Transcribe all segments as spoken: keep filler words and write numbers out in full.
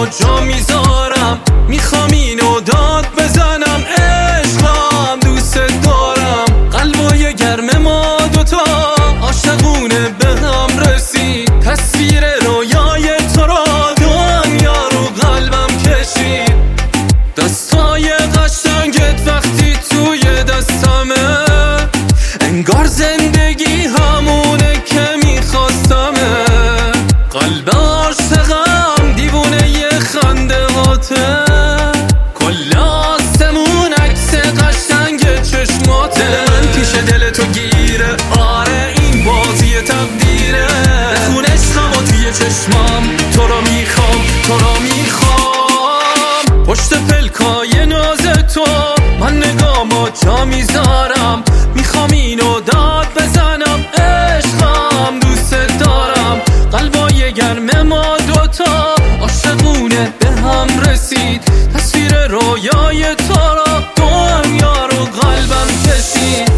جا میذارم، میخوام اینو داد بزنم. عشقم دوست دارم، قلبای گرم ما دوتا عاشقونه به هم رسید. تصویر رویای تو را دنیا رو قلبم کشید. دستای قشنگت وقتی توی دستمه، انگار زندگی همونه که میخواستمه. قلب عاشقم دیوونه ی خنده هاته، کل آسمون عکس قشنگ چشماته. من پیش دل تو گیره، آره این بازی تقدیره. بخون عشقم و توی چشمام، تو رو میخوام تو رو میخوام. پشت پلکای ناز تو من نگامو جا میذارم، میخوام اینو داد بزنم. عشقم دوست دارم، قلبای گرم ما دوتا عاشقونه به هم رسید. تصویر رویای تو را دنیا رو قلبم کشید.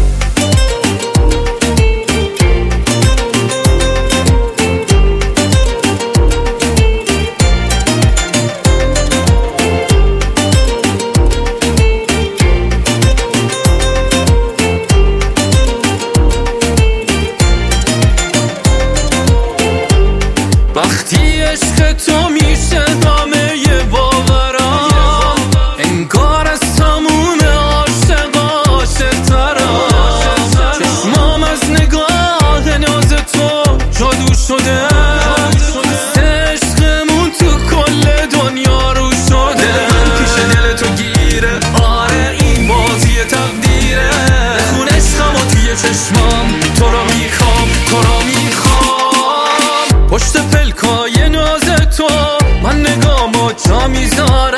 وقتی عشق تو میشه دامه ی باورم، انگار از تموم عاشق عاشق‌ترم. چشمام از نگاه ناز تو جادو شده، عشقمون تو کل دنیا رو شده. من پیش دل تو گیره، آره این بازی تقدیره. بخون عشقم و توی چشمام، تو رو میخوام تو رو میخوام. پشت پلکای ناز تو من نگامو جا میذارم،